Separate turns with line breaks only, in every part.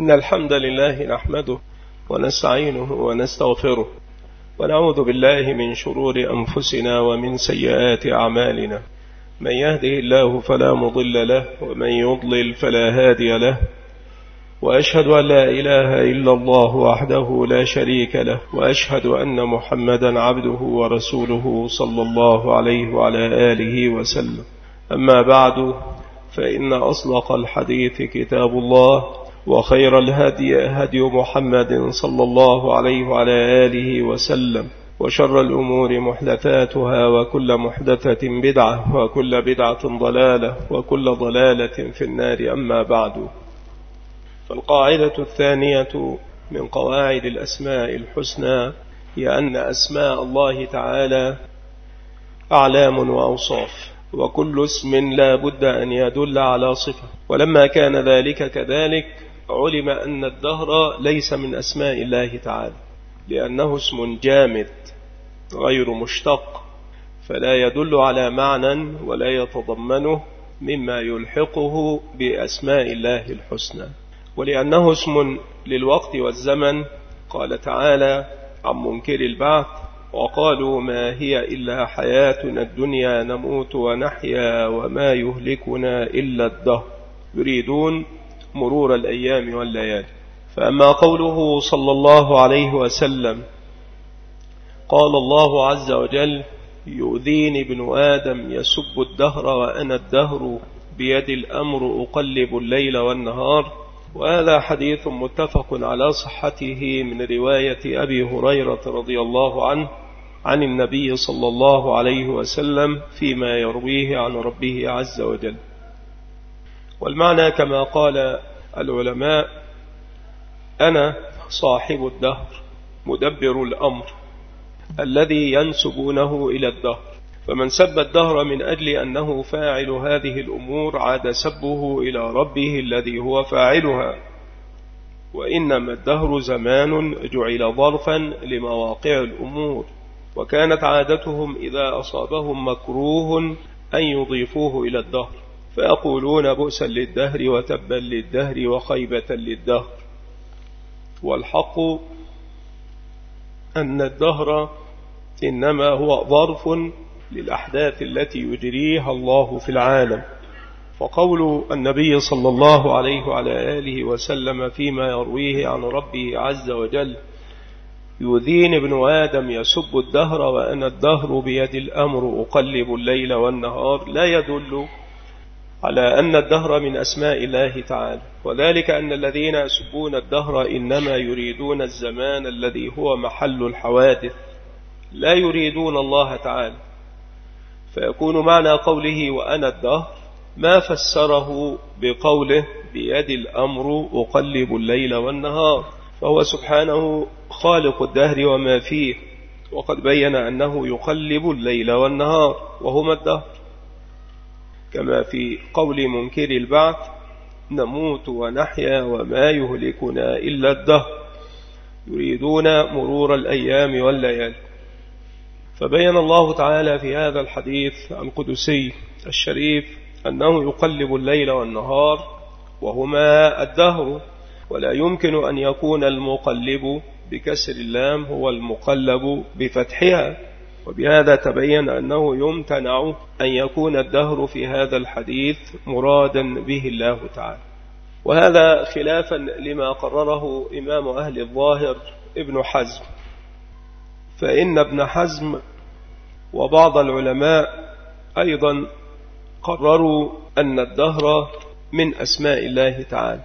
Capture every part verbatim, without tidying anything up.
إن الحمد لله نحمده ونستعينه ونستغفره ونعوذ بالله من شرور أنفسنا ومن سيئات أعمالنا. من يهده الله فلا مضل له ومن يضلل فلا هادي له، وأشهد أن لا إله إلا الله وحده لا شريك له، وأشهد أن محمدا عبده ورسوله صلى الله عليه وعلى آله وسلم. أما بعد، فإن أصدق الحديث كتاب الله، وخير الهدي هدي محمد صلى الله عليه وعلى آله وسلم، وشر الأمور محدثاتها، وكل محدثة بدعة، وكل بدعة ضلالة، وكل ضلالة في النار. أما بعد، فالقاعدة الثانية من قواعد الأسماء الحسنى هي أن أسماء الله تعالى أعلام وأوصاف، وكل اسم لا بد أن يدل على صفة. ولما كان ذلك كذلك، علم أن الدهر ليس من أسماء الله تعالى، لأنه اسم جامد غير مشتق، فلا يدل على معنى ولا يتضمنه مما يلحقه بأسماء الله الحسنى. ولأنه اسم للوقت والزمن، قال تعالى عن منكر البعث: وقالوا ما هي إلا حياتنا الدنيا نموت ونحيا وما يهلكنا إلا الدهر، يريدون مرور الأيام والليالي. فأما قوله صلى الله عليه وسلم: قال الله عز وجل: يؤذيني ابن آدم يسب الدهر وأنا الدهر بيد الأمر أقلب الليل والنهار، وهذا حديث متفق على صحته من رواية أبي هريرة رضي الله عنه عن النبي صلى الله عليه وسلم فيما يرويه عن ربه عز وجل. والمعنى كما قال العلماء: أنا صاحب الدهر مدبر الأمر الذي ينسبونه إلى الدهر، فمن سب الدهر من أجل أنه فاعل هذه الأمور عاد سبه إلى ربه الذي هو فاعلها. وإنما الدهر زمان جعل ظرفا لمواقع الأمور، وكانت عادتهم إذا أصابهم مكروه أن يضيفوه إلى الدهر، فيقولون بؤسا للدهر وتبا للدهر وخيبة للدهر. والحق أن الدهر إنما هو ظرف للأحداث التي يجريها الله في العالم. فقول النبي صلى الله عليه وعلى آله وسلم فيما يرويه عن ربه عز وجل: يؤذيني ابن آدم يسب الدهر وأنا الدهر بيد الأمر أقلب الليل والنهار، لا يدل على أن الدهر من أسماء الله تعالى، وذلك أن الذين يسبون الدهر إنما يريدون الزمان الذي هو محل الحوادث، لا يريدون الله تعالى. فيكون معنى قوله وأنا الدهر ما فسره بقوله بيد الأمر أقلب الليل والنهار، فهو سبحانه خالق الدهر وما فيه، وقد بين أنه يقلب الليل والنهار وهما الدهر. كما في قول منكر البعث: نموت ونحيا وما يهلكنا إلا الدهر، يريدون مرور الأيام والليالي. فبين الله تعالى في هذا الحديث القدسي الشريف أنه يقلب الليل والنهار وهما الدهر، ولا يمكن أن يكون المقلب بكسر اللام هو المقلب بفتحها، وبهذا تبين أنه يمتنع أن يكون الدهر في هذا الحديث مرادا به الله تعالى. وهذا خلافا لما قرره إمام أهل الظاهر ابن حزم، فإن ابن حزم وبعض العلماء أيضا قرروا أن الدهر من أسماء الله تعالى،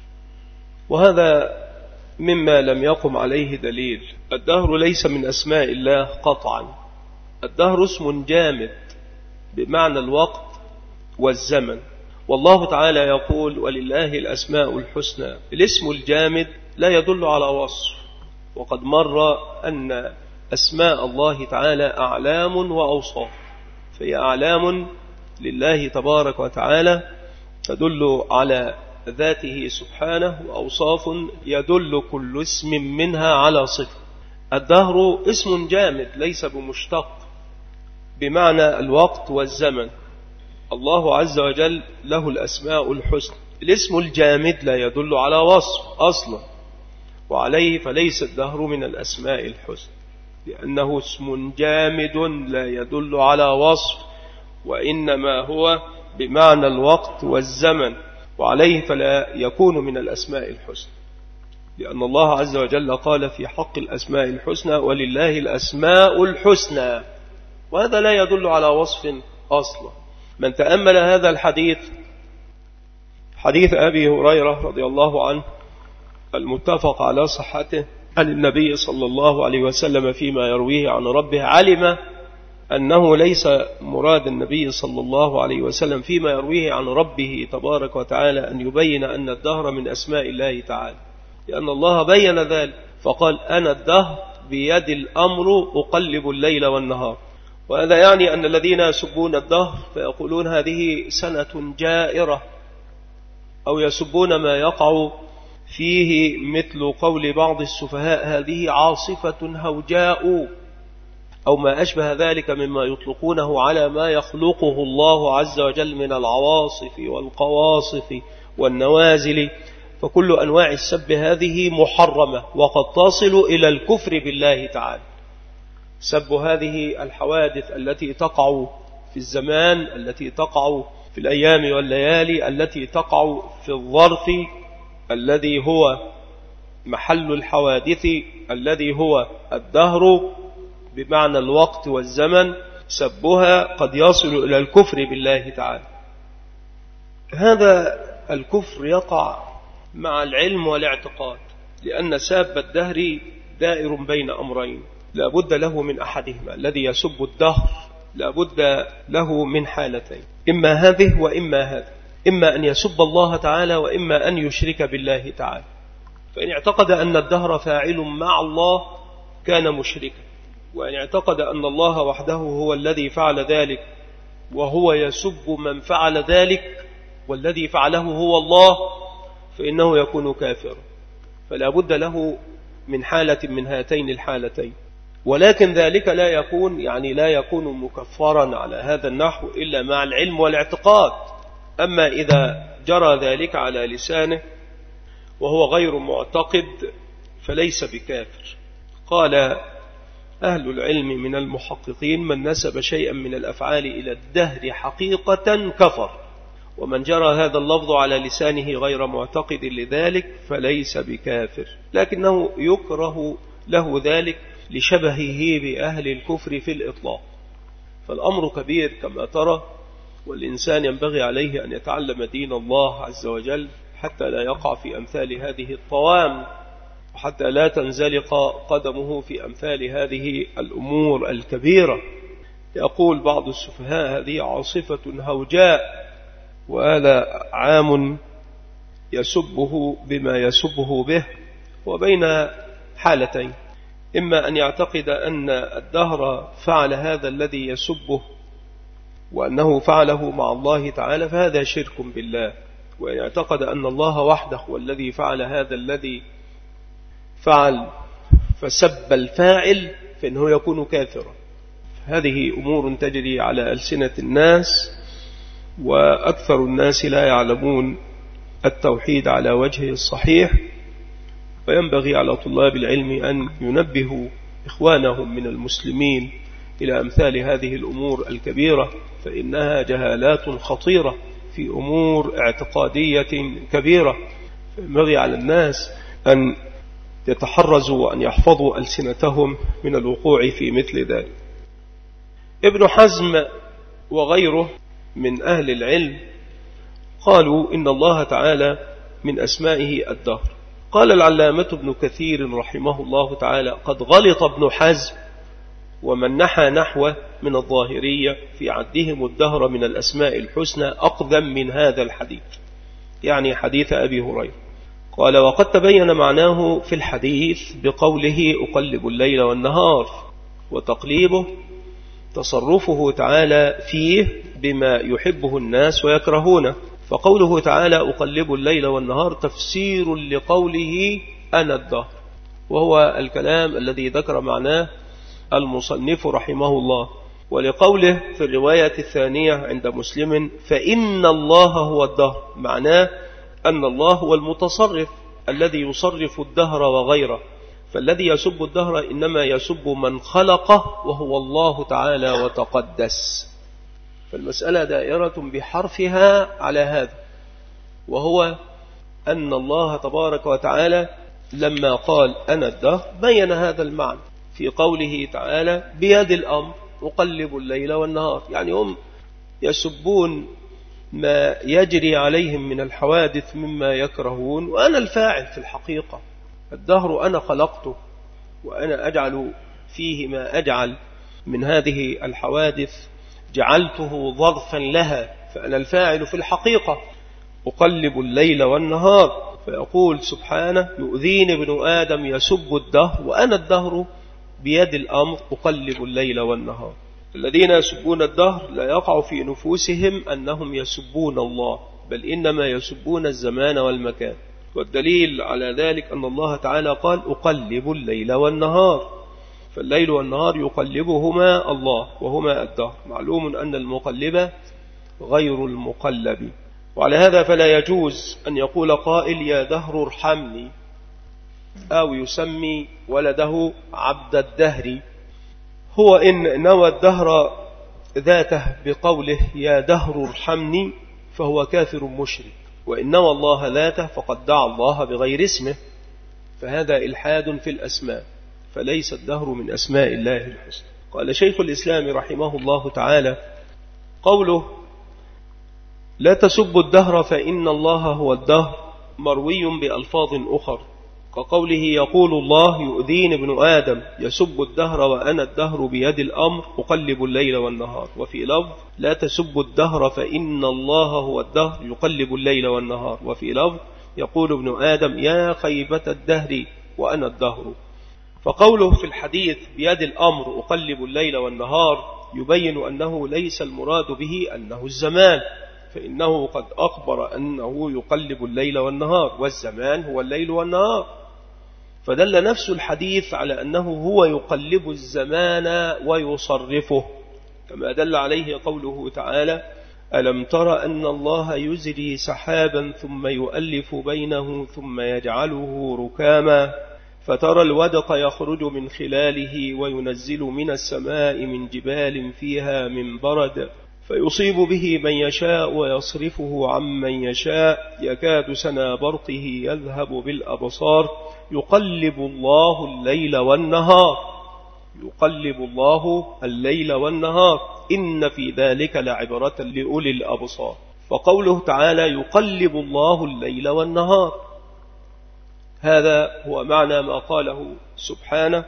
وهذا مما لم يقم عليه دليل. الدهر ليس من أسماء الله قطعا، الدهر اسم جامد بمعنى الوقت والزمن، والله تعالى يقول: ولله الأسماء الحسنى. الاسم الجامد لا يدل على وصف، وقد مر أن أسماء الله تعالى أعلام وأوصاف، فهي أعلام لله تبارك وتعالى تدل على ذاته سبحانه، وأوصاف يدل كل اسم منها على صفة. الدهر اسم جامد ليس بمشتق بمعنى الوقت والزمن، الله عز وجل له الأسماء الحسنى، الاسم الجامد لا يدل على وصف أصلا، وعليه فليس الدهر من الأسماء الحسنى، لأنه اسم جامد لا يدل على وصف، وإنما هو بمعنى الوقت والزمن، وعليه فلا يكون من الأسماء الحسنى، لأن الله عز وجل قال في حق الأسماء الحسنى ولله الأسماء الحسنى، وهذا لا يدل على وصف أصلا. من تأمل هذا الحديث، حديث أبي هريرة رضي الله عنه المتفق على صحته عن النبي صلى الله عليه وسلم فيما يرويه عن ربه، علم أنه ليس مراد النبي صلى الله عليه وسلم فيما يرويه عن ربه تبارك وتعالى أن يبين أن الدهر من أسماء الله تعالى، لأن الله بين ذلك فقال أنا الدهر بيد الأمر أقلب الليل والنهار. وهذا يعني أن الذين يسبون الدهر فيقولون هذه سنة جائرة، أو يسبون ما يقع فيه مثل قول بعض السفهاء هذه عاصفة هوجاء، أو ما أشبه ذلك مما يطلقونه على ما يخلقه الله عز وجل من العواصف والقواصف والنوازل. فكل أنواع السب هذه محرمة، وقد تصل إلى الكفر بالله تعالى. سب هذه الحوادث التي تقع في الزمان، التي تقع في الأيام والليالي، التي تقع في الظرف الذي هو محل الحوادث، الذي هو الدهر بمعنى الوقت والزمن، سبها قد يصل إلى الكفر بالله تعالى. هذا الكفر يقع مع العلم والاعتقاد، لأن ساب الدهر دائر بين أمرين لا بد له من أحدهما. الذي يسب الدهر لا بد له من حالتين، إما هذه وإما هذه، إما أن يسب الله تعالى وإما أن يشرك بالله تعالى. فإن اعتقد أن الدهر فاعل مع الله كان مشركا، وإن اعتقد أن الله وحده هو الذي فعل ذلك وهو يسب من فعل ذلك والذي فعله هو الله فإنه يكون كافرا. فلا بد له من حالة من هاتين الحالتين، ولكن ذلك لا يكون يعني لا يكون مكفرا على هذا النحو إلا مع العلم والاعتقاد. أما إذا جرى ذلك على لسانه وهو غير معتقد فليس بكافر. قال أهل العلم من المحققين من نسب شيئا من الأفعال إلى الدهر حقيقة كفر، ومن جرى هذا اللفظ على لسانه غير معتقد لذلك فليس بكافر، لكنه يكره له ذلك لشبهه بأهل الكفر في الإطلاق. فالأمر كبير كما ترى، والإنسان ينبغي عليه أن يتعلم دين الله عز وجل حتى لا يقع في أمثال هذه الطوام، وحتى لا تنزلق قدمه في أمثال هذه الأمور الكبيرة. يقول بعض السفهاء هذه عاصفة هوجاء، وهذا عام يسبه بما يسبه به، وبين حالتين: إما أن يعتقد أن الدهر فعل هذا الذي يسبه وأنه فعله مع الله تعالى فهذا شرك بالله، وإن اعتقد أن الله وحده هو الذي فعل هذا الذي فعل فسب الفاعل فإنه يكون كافرا. هذه أمور تجري على ألسنة الناس، وأكثر الناس لا يعلمون التوحيد على وجهه الصحيح، وينبغي على طلاب العلم أن ينبهوا إخوانهم من المسلمين إلى أمثال هذه الأمور الكبيرة، فإنها جهالات خطيرة في أمور اعتقادية كبيرة. فينبغي على الناس أن يتحرزوا وأن يحفظوا ألسنتهم من الوقوع في مثل ذلك. ابن حزم وغيره من أهل العلم قالوا إن الله تعالى من أسمائه الدهر. قال العلامة ابن كثير رحمه الله تعالى: قد غلط ابن حزم ومن نحى نحوه من الظاهرية في عدهم الدهر من الأسماء الحسنى أقدم من هذا الحديث، يعني حديث أبي هريرة. قال: وقد تبين معناه في الحديث بقوله أقلب الليل والنهار، وتقليبه تصرفه تعالى فيه بما يحبه الناس ويكرهونه. فقوله تعالى أقلب الليل والنهار تفسير لقوله أنا الدهر، وهو الكلام الذي ذكر معناه المصنف رحمه الله. ولقوله في الرواية الثانية عند مسلم فإن الله هو الدهر، معناه أن الله هو المتصرف الذي يصرف الدهر وغيره، فالذي يسب الدهر إنما يسب من خلقه وهو الله تعالى وتقدس. فالمسألة دائرة بحرفها على هذا، وهو أن الله تبارك وتعالى لما قال أنا الدهر بين هذا المعنى في قوله تعالى بيد الأمر أقلب الليل والنهار، يعني هم يسبون ما يجري عليهم من الحوادث مما يكرهون، وأنا الفاعل في الحقيقة. الدهر أنا خلقته، وأنا أجعل فيه ما أجعل من هذه الحوادث، جعلته ظرفا لها، فأنا الفاعل في الحقيقة. أقلب الليل والنهار، فيقول سبحانه يؤذيني ابن آدم يسب الدهر وأنا الدهر بيد الأمر أقلب الليل والنهار. الذين يسبون الدهر لا يقع في نفوسهم أنهم يسبون الله، بل إنما يسبون الزمان والمكان. والدليل على ذلك أن الله تعالى قال أقلب الليل والنهار، فالليل والنهار يقلبهما الله وهما الدهر. معلوم أن المقلب غير المقلب، وعلى هذا فلا يجوز أن يقول قائل يا دهر ارحمني، أو يسمي ولده عبد الدهر. هو إن نوى الدهر ذاته بقوله يا دهر ارحمني فهو كافر مشرك، وإن نوى الله ذاته فقد دعا الله بغير اسمه، فهذا إلحاد في الأسماء، فليس الدهر من أسماء الله الحسنى. قال شيخ الإسلام رحمه الله تعالى قوله لا تسبوا الدهر فإن الله هو الدهر مروي بألفاظ أخر، كقوله يقول الله يؤذين ابن آدم يسب الدهر وأنا الدهر بيد الأمر أقلب الليل والنهار. وفي لفظ لا تسبوا الدهر فإن الله هو الدهر يقلب الليل والنهار. وفي لفظ يقول ابن آدم يا خيبة الدهر وأنا الدهر. فقوله في الحديث بيد الأمر أقلب الليل والنهار يبين أنه ليس المراد به أنه الزمان، فإنه قد أخبر أنه يقلب الليل والنهار، والزمان هو الليل والنهار، فدل نفس الحديث على أنه هو يقلب الزمان ويصرفه، كما دل عليه قوله تعالى ألم تر أن الله يزري سحابا ثم يؤلف بينه ثم يجعله ركاما فترى الودق يخرج من خلاله وينزل من السماء من جبال فيها من برد فيصيب به من يشاء ويصرفه عمن يشاء يكاد سنا برقه يذهب بالأبصار يقلب الله الليل والنهار يقلب الله الليل والنهار إن في ذلك لعبرة لأولي الأبصار. فقوله تعالى يقلب الله الليل والنهار هذا هو معنى ما قاله سبحانه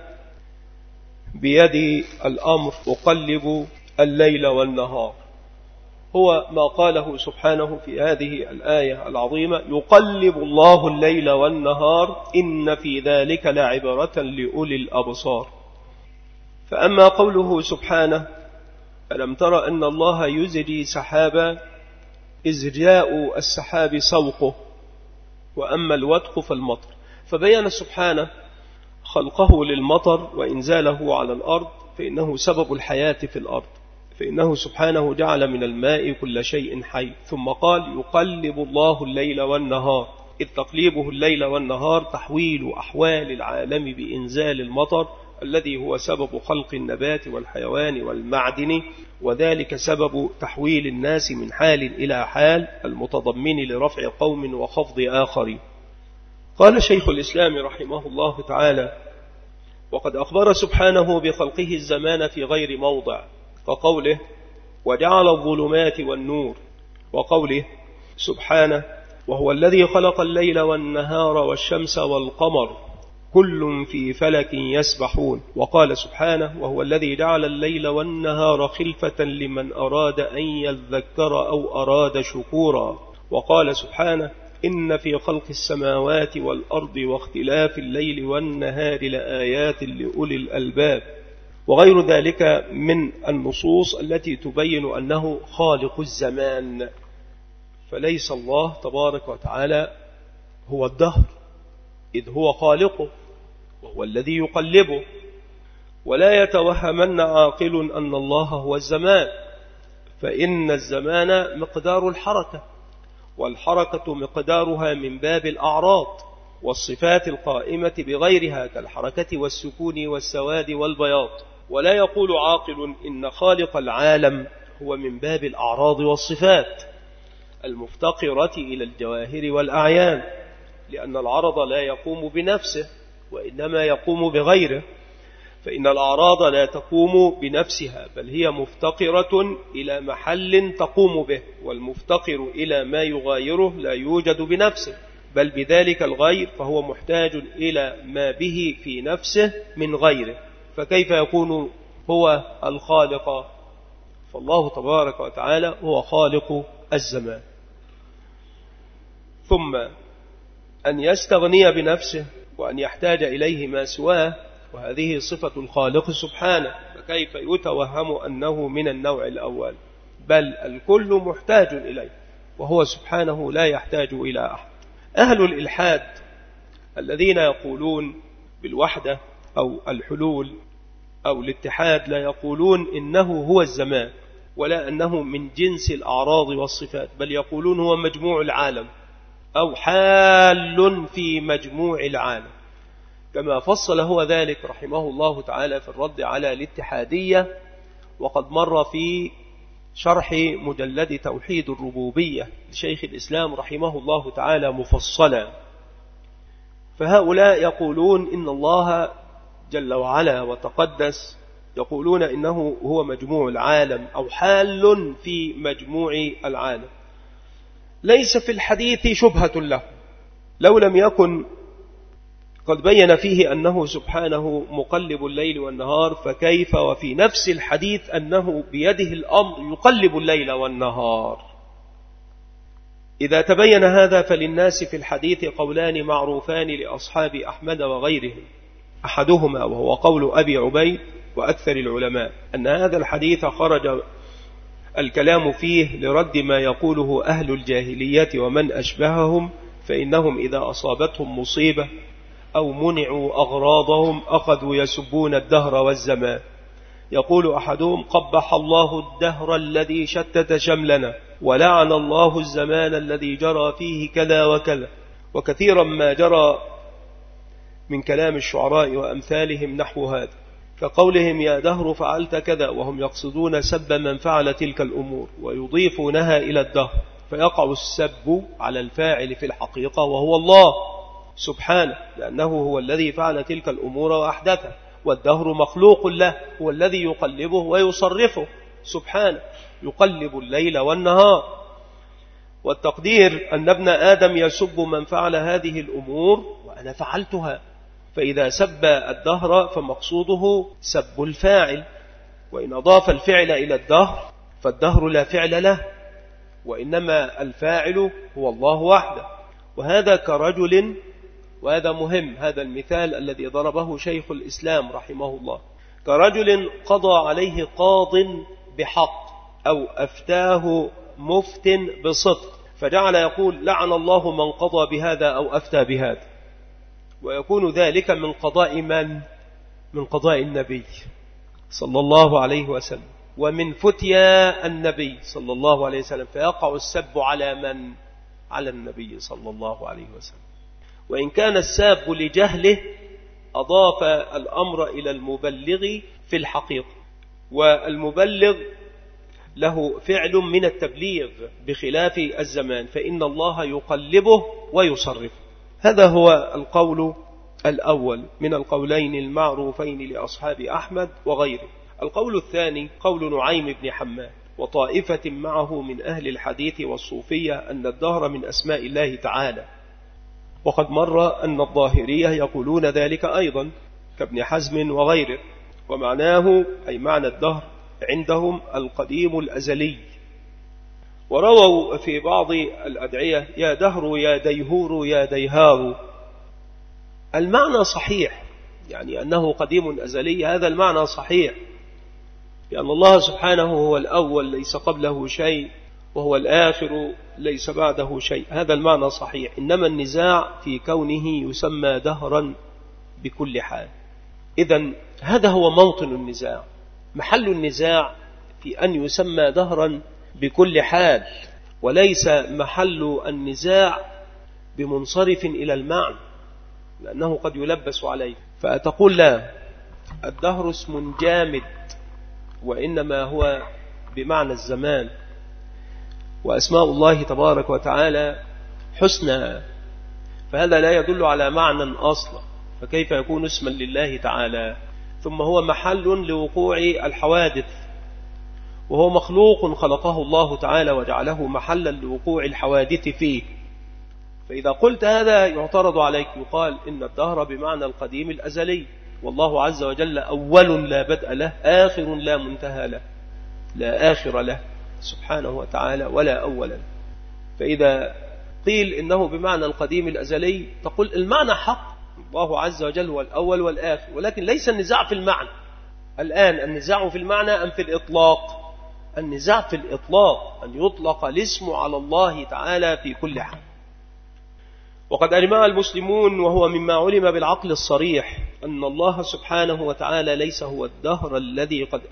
بيد الأمر أقلب الليل والنهار، هو ما قاله سبحانه في هذه الآية العظيمة يقلب الله الليل والنهار إن في ذلك لعبرة لأولي الأبصار. فأما قوله سبحانه ألم تر أن الله يزري سحابا إزجاء السحاب سوقه، وأما الودق فالمطر، فبين سبحانه خلقه للمطر وإنزاله على الأرض فإنه سبب الحياة في الأرض، فإنه سبحانه جعل من الماء كل شيء حي. ثم قال يقلب الله الليل والنهار، إذ تقليبه الليل والنهار تحويل أحوال العالم بإنزال المطر الذي هو سبب خلق النبات والحيوان والمعدن، وذلك سبب تحويل الناس من حال إلى حال المتضمن لرفع قوم وخفض آخر. قال شيخ الإسلام رحمه الله تعالى وقد أخبر سبحانه بخلقه الزمان في غير موضع، كقوله وجعل الظلمات والنور، وقوله سبحانه وهو الذي خلق الليل والنهار والشمس والقمر كل في فلك يسبحون، وقال سبحانه وهو الذي جعل الليل والنهار خلفة لمن أراد أن يذكر أو أراد شكورا، وقال سبحانه إن في خلق السماوات والأرض واختلاف الليل والنهار لآيات لأولي الألباب، وغير ذلك من النصوص التي تبين أنه خالق الزمان. فليس الله تبارك وتعالى هو الدهر، إذ هو خالقه وهو الذي يقلبه، ولا يتوهمن عاقل أن الله هو الزمان، فإن الزمان مقدار الحركة، والحركة مقدارها من باب الأعراض، والصفات القائمة بغيرها كالحركة والسكون والسواد والبياض. ولا يقول عاقل إن خالق العالم هو من باب الأعراض والصفات المفتقرة إلى الجواهر والأعيان، لأن العرض لا يقوم بنفسه وإنما يقوم بغيره، فإن الأعراض لا تقوم بنفسها بل هي مفتقرة إلى محل تقوم به، والمفتقر إلى ما يغايره لا يوجد بنفسه بل بذلك الغير، فهو محتاج إلى ما به في نفسه من غيره، فكيف يكون هو الخالق؟ فالله تبارك وتعالى هو خالق الزمان. ثم أن يستغني بنفسه وأن يحتاج إليه ما سواه، وهذه صفة الخالق سبحانه، فكيف يتوهم أنه من النوع الأول؟ بل الكل محتاج إليه، وهو سبحانه لا يحتاج إلى أحد. أهل الإلحاد الذين يقولون بالوحدة أو الحلول أو الاتحاد لا يقولون إنه هو الزمان ولا أنه من جنس الأعراض والصفات، بل يقولون هو مجموع العالم أو حال في مجموع العالم، كما فصل هو ذلك رحمه الله تعالى في الرد على الاتحادية، وقد مر في شرح مجلد توحيد الربوبية لشيخ الإسلام رحمه الله تعالى مفصلا. فهؤلاء يقولون إن الله جل وعلا وتقدس يقولون إنه هو مجموع العالم أو حال في مجموع العالم. ليس في الحديث شبهة له، لو لم يكن قد بين فيه أنه سبحانه مقلب الليل والنهار، فكيف وفي نفس الحديث أنه بيده الأمر يقلب الليل والنهار؟ إذا تبين هذا فللناس في الحديث قولان معروفان لأصحاب أحمد وغيرهم، أحدهما وهو قول أبي عبيد وأكثر العلماء أن هذا الحديث خرج الكلام فيه لرد ما يقوله أهل الجاهلية ومن أشبههم، فإنهم إذا أصابتهم مصيبة أو منعوا أغراضهم أخذوا يسبون الدهر والزمان. يقول أحدهم قبح الله الدهر الذي شتت شملنا، ولعن الله الزمان الذي جرى فيه كذا وكذا. وكثيرا ما جرى من كلام الشعراء وأمثالهم نحو هذا، كقولهم يا دهر فعلت كذا، وهم يقصدون سب من فعل تلك الأمور ويضيفونها إلى الدهر، فيقع السب على الفاعل في الحقيقة وهو الله سبحانه، لأنه هو الذي فعل تلك الأمور وأحدثها، والدهر مخلوق له، هو الذي يقلبه ويصرفه سبحانه، يقلب الليل والنهار. والتقدير أن ابن آدم يسب من فعل هذه الأمور وأنا فعلتها، فإذا سب الدهر فمقصوده سب الفاعل، وإن أضاف الفعل إلى الدهر فالدهر لا فعل له، وإنما الفاعل هو الله وحده. وهذا كرجل، وهذا مهم، هذا المثال الذي ضربه شيخ الإسلام رحمه الله، كرجل قضى عليه قاض بحق أو أفتاه مفت بصدق، فجعل يقول لعن الله من قضى بهذا أو أفتى بهذا، ويكون ذلك من قضاء من؟ من قضاء النبي صلى الله عليه وسلم ومن فتيا النبي صلى الله عليه وسلم، فيقع السب على من؟ على النبي صلى الله عليه وسلم. وإن كان الساب لجهله أضاف الأمر إلى المبلغ في الحقيقة، والمبلغ له فعل من التبليغ بخلاف الزمان، فإن الله يقلبه ويصرفه. هذا هو القول الأول من القولين المعروفين لأصحاب أحمد وغيره. القول الثاني قول نعيم بن حماد وطائفة معه من أهل الحديث والصوفية أن الدهر من أسماء الله تعالى، وقد مر أن الظاهرية يقولون ذلك أيضا كابن حزم وغيره، ومعناه أي معنى الدهر عندهم القديم الأزلي. ورووا في بعض الأدعية يا دهر يا ديهور يا ديهار، المعنى صحيح، يعني أنه قديم أزلي، هذا المعنى صحيح، لأن الله سبحانه هو الأول ليس قبله شيء، وهو الآخر ليس بعده شيء، هذا المعنى صحيح. إنما النزاع في كونه يسمى دهرا بكل حال. إذن هذا هو موطن النزاع، محل النزاع في أن يسمى دهرا بكل حال، وليس محل النزاع بمنصرف إلى المعنى، لأنه قد يلبس عليه. فأتقول لا، الدهر اسم جامد، وإنما هو بمعنى الزمان، وأسماء الله تبارك وتعالى حسنى، فهذا لا يدل على معنى أصلا، فكيف يكون اسما لله تعالى؟ ثم هو محل لوقوع الحوادث، وهو مخلوق خلقه الله تعالى وجعله محلا لوقوع الحوادث فيه. فإذا قلت هذا يعترض عليك، يقال إن الدهر بمعنى القديم الأزلي، والله عز وجل أول لا بدء له، آخر لا منتهى له، لا آخر له سبحانه وتعالى ولا أولا. فإذا قيل إنه بمعنى القديم الأزلي تقول المعنى حق، الله عز وجل هو الأول والآخر، ولكن ليس النزاع في المعنى. الآن النزاع في المعنى أم في الإطلاق؟ النزاع في الإطلاق، أن يطلق الاسم على الله تعالى في كل حال. وقد أجمع المسلمون، وهو مما علم بالعقل الصريح، أن الله سبحانه وتعالى ليس هو الدهر الذي قد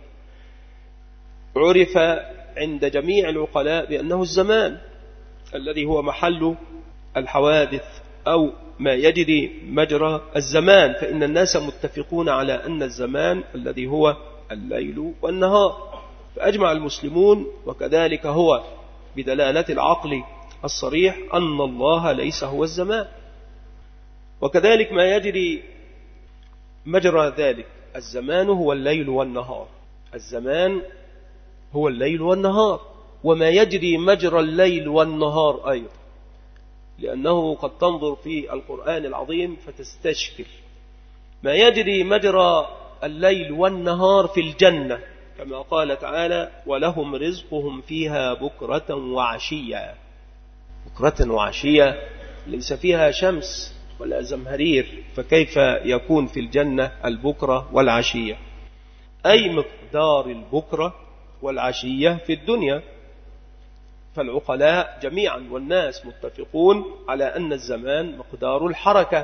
عرف عند جميع العقلاء بأنه الزمان الذي هو محل الحوادث أو ما يجري مجرى الزمان، فإن الناس متفقون على أن الزمان الذي هو الليل والنهار. فأجمع المسلمون، وكذلك هو بدلالة العقل الصريح، أن الله ليس هو الزمان. وكذلك ما يجري مجرى ذلك، الزمان هو الليل والنهار، الزمان هو الليل والنهار، وما يجري مجرى الليل والنهار أيضا، لأنه قد تنظر في القرآن العظيم فتستشكل ما يجري مجرى الليل والنهار في الجنة، كما قال تعالى: ولهم رزقهم فيها بكرة وعشية. بكرة وعشية ليس فيها شمس ولا زمهرير، فكيف يكون في الجنة البكرة والعشية؟ أي مقدار البكرة والعشية في الدنيا. فالعقلاء جميعا والناس متفقون على أن الزمان مقدار الحركة،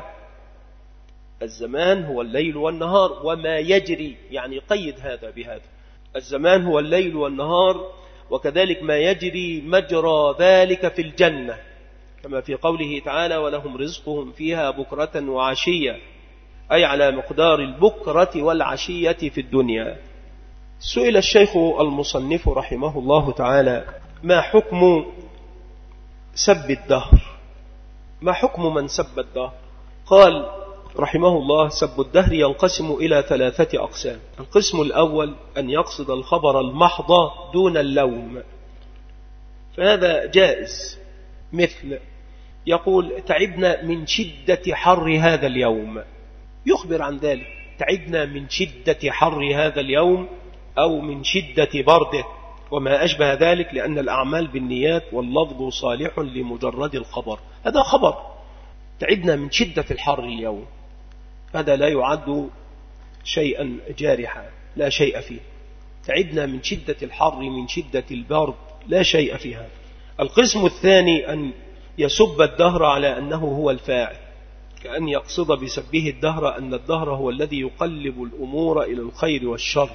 الزمان هو الليل والنهار وما يجري، يعني قيد هذا بهذا، الزمان هو الليل والنهار، وكذلك ما يجري مجرى ذلك في الجنة، كما في قوله تعالى: ولهم رزقهم فيها بكرة وعشية، أي على مقدار البكرة والعشية في الدنيا. سئل الشيخ المصنف رحمه الله تعالى: ما حكم سب الدهر؟ ما حكم من سب الدهر؟ قال رحمه الله: سب الدهر ينقسم إلى ثلاثة أقسام. القسم الأول أن يقصد الخبر المحض دون اللوم، فهذا جائز، مثل يقول: تعبنا من شدة حر هذا اليوم، يخبر عن ذلك، تعبنا من شدة حر هذا اليوم أو من شدة برده وما أشبه ذلك، لأن الأعمال بالنيات واللفظ صالح لمجرد الخبر. هذا خبر، تعبنا من شدة الحر اليوم، هذا لا يعد شيئا جارحا، لا شيء فيه. تعبنا من شدة الحر من شدة البرد، لا شيء فيها. القسم الثاني أن يسب الدهر على أنه هو الفاعل، كأن يقصد بسبه الدهر أن الدهر هو الذي يقلب الأمور إلى الخير والشر،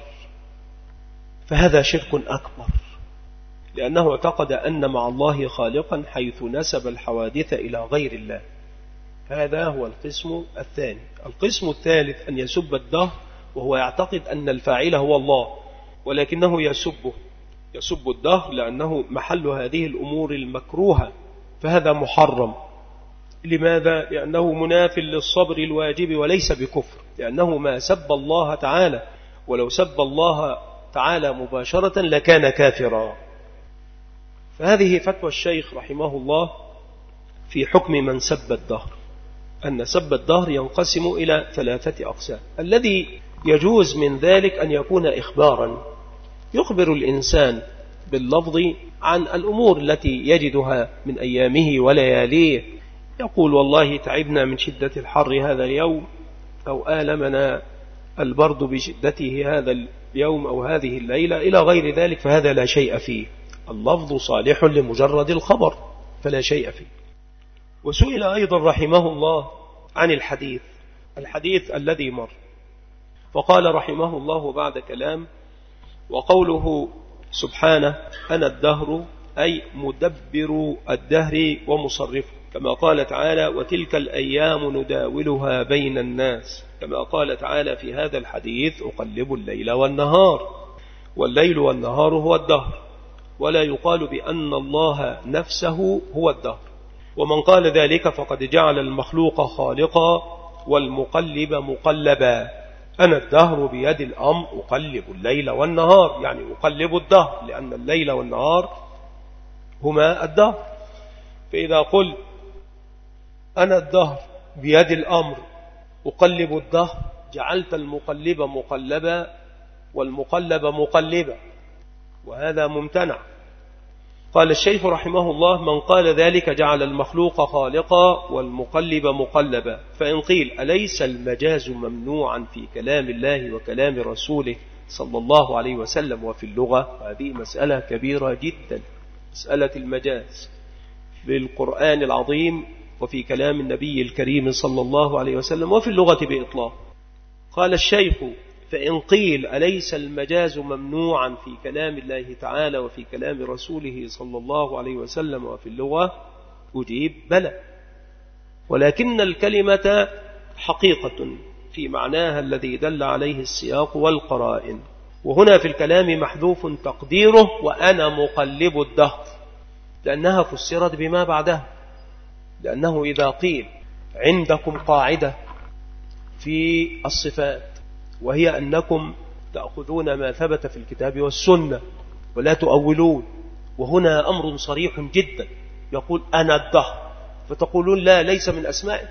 فهذا شرك أكبر، لأنه اعتقد أن مع الله خالقا حيث نسب الحوادث إلى غير الله. هذا هو القسم الثاني. القسم الثالث أن يسب الدهر وهو يعتقد أن الفاعل هو الله، ولكنه يسبه، يسب الدهر لأنه محل هذه الأمور المكروهة، فهذا محرم. لماذا؟ لأنه مناف للصبر الواجب وليس بكفر، لأنه ما سب الله تعالى، ولو سب الله تعالى مباشرة لكان كافرا. فهذه فتوى الشيخ رحمه الله في حكم من سب الدهر، أن سب الدهر ينقسم إلى ثلاثة أقسام. الذي يجوز من ذلك أن يكون إخبارا، يخبر الإنسان باللفظ عن الأمور التي يجدها من أيامه ولياليه، يقول: والله تعبنا من شدة الحر هذا اليوم، أو آلمنا البرد بشدته هذا اليوم أو هذه الليلة، إلى غير ذلك، فهذا لا شيء فيه، اللفظ صالح لمجرد الخبر فلا شيء فيه. وسئل أيضا رحمه الله عن الحديث، الحديث الذي مر، فقال رحمه الله بعد كلام: وقوله سبحانه: أنا الدهر أي مدبر الدهر ومصرفه، كما قال تعالى وتلك الأيام نداولها بين الناس، كما قال تعالى في هذا الحديث أقلب الليل والنهار، والليل والنهار هو الدهر، ولا يقال بأن الله نفسه هو الدهر. ومن قال ذلك فقد جعل المخلوق خالقا والمقلب مقلبا. أنا الدهر بيد الأمر أقلب الليل والنهار، يعني أقلب الدهر، لأن الليل والنهار هما الدهر. فإذا قل أنا الدهر بيد الأمر أقلب الدهر جعلت المقلب مقلبا والمقلب مقلبا، وهذا ممتنع. قال الشيخ رحمه الله من قال ذلك جعل المخلوق خالقا والمقلب مقلبا. فإن قيل أليس المجاز ممنوعا في كلام الله وكلام رسوله صلى الله عليه وسلم وفي اللغة؟ هذه مسألة كبيرة جدا، مسألة المجاز بالقرآن العظيم وفي كلام النبي الكريم صلى الله عليه وسلم وفي اللغة بإطلاق. قال الشيخ فإن قيل أليس المجاز ممنوعا في كلام الله تعالى وفي كلام رسوله صلى الله عليه وسلم وفي اللغة؟ أجيب بلى، ولكن الكلمة حقيقة في معناها الذي دل عليه السياق والقرائن. وهنا في الكلام محذوف تقديره وأنا مقلب الدهر، لأنها فسرت بما بعدها. لأنه إذا قيل عندكم قاعدة في الصفات وهي أنكم تأخذون ما ثبت في الكتاب والسنة ولا تؤولون، وهنا أمر صريح جدا يقول أنا الدهر، فتقولون لا ليس من أسمائه،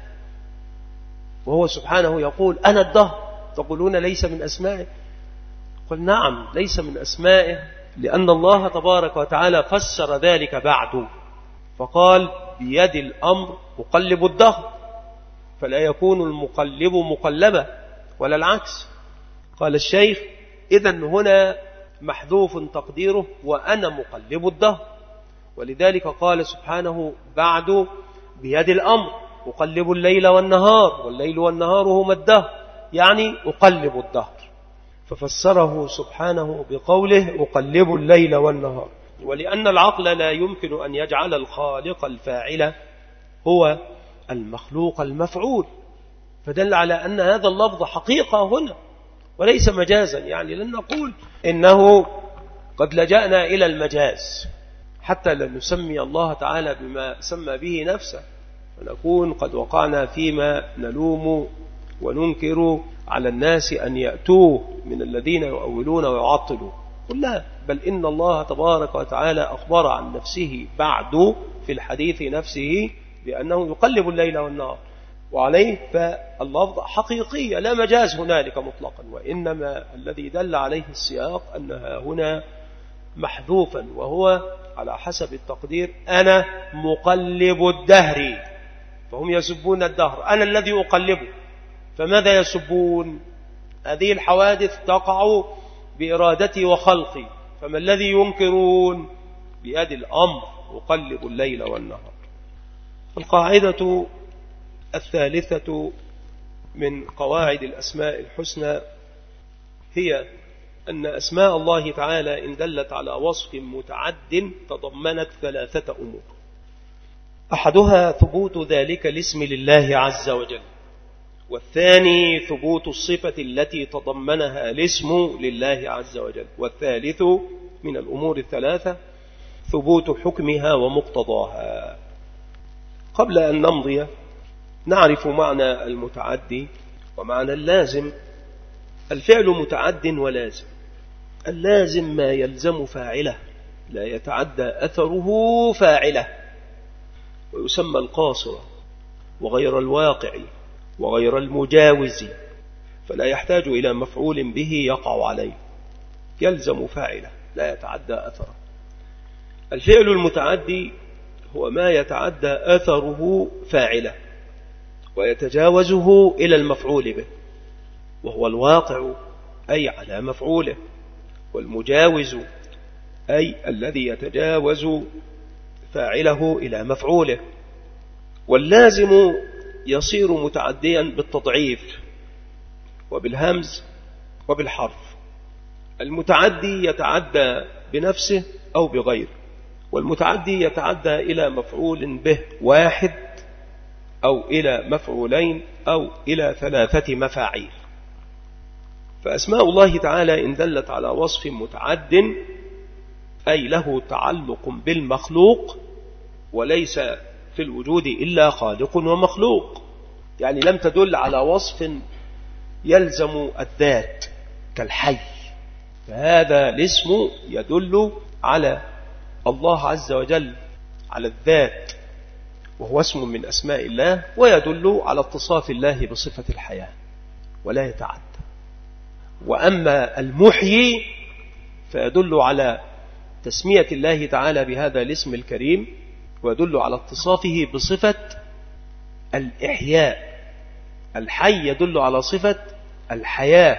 وهو سبحانه يقول أنا الدهر، تقولون ليس من أسمائه. قل نعم ليس من أسمائه، لأن الله تبارك وتعالى فسر ذلك بعد فقال بيد الأمر أقلب الدهر، فلا يكون المقلب مقلبا ولا العكس. قال الشيخ إذن هنا محذوف تقديره وأنا مقلب الدهر، ولذلك قال سبحانه بعد بيد الأمر أقلب الليل والنهار، والليل والنهار هما الدهر، يعني أقلب الدهر، ففسره سبحانه بقوله أقلب الليل والنهار. ولأن العقل لا يمكن أن يجعل الخالق الفاعل هو المخلوق المفعول، فدل على أن هذا اللفظ حقيقة هنا وليس مجازا. يعني لن نقول إنه قد لجأنا إلى المجاز حتى لن نسمي الله تعالى بما سمى به نفسه، فنكون قد وقعنا فيما نلوم وننكر على الناس أن يأتوه من الذين يؤولون ويعطلون. قل لا، بل إن الله تبارك وتعالى أخبر عن نفسه بعد في الحديث نفسه بأنه يقلب الليل والنهار، وعليه فاللفظ حقيقية لا مجاز هنالك مطلقا، وإنما الذي دل عليه السياق أنها هنا محذوفا، وهو على حسب التقدير أنا مقلب الدهر، فهم يسبون الدهر أنا الذي أقلبه. فماذا يسبون؟ هذه الحوادث تقع بإرادتي وخلقي، فما الذي ينكرون؟ بيد الأمر أقلب الليل والنهار. القاعدة الثالثة من قواعد الأسماء الحسنى هي أن أسماء الله تعالى إن دلت على وصف متعد تضمنت ثلاثة أمور. أحدها ثبوت ذلك الاسم لله عز وجل، والثاني ثبوت الصفة التي تضمنها الاسم لله عز وجل، والثالث من الأمور الثلاثة ثبوت حكمها ومقتضاها. قبل أن نمضي نعرف معنى المتعدي ومعنى اللازم. الفعل متعد ولازم. اللازم ما يلزم فاعله لا يتعدى أثره فاعله، ويسمى القاصر وغير الواقع وغير المجاوز، فلا يحتاج إلى مفعول به يقع عليه، يلزم فاعله لا يتعدى أثره. الفعل المتعدي هو ما يتعدى أثره فاعله ويتجاوزه إلى المفعول به، وهو الواقع أي على مفعوله، والمجاوز أي الذي يتجاوز فاعله إلى مفعوله. واللازم يصير متعديا بالتضعيف وبالهمز وبالحرف. المتعدي يتعدى بنفسه أو بغيره، والمتعدي يتعدى إلى مفعول به واحد أو إلى مفعولين أو إلى ثلاثة مفاعيل. فأسماء الله تعالى إن دلت على وصف متعد أي له تعلق بالمخلوق، وليس في الوجود إلا خالق ومخلوق، يعني لم تدل على وصف يلزم الذات كالحي، فهذا الاسم يدل على الله عز وجل، على الذات، وهو اسم من أسماء الله، ويدل على اتصاف الله بصفة الحياة ولا يتعدى. وأما المحيي فيدل على تسمية الله تعالى بهذا الاسم الكريم، ويدل على اتصافه بصفة الإحياء. الحي يدل على صفة الحياة،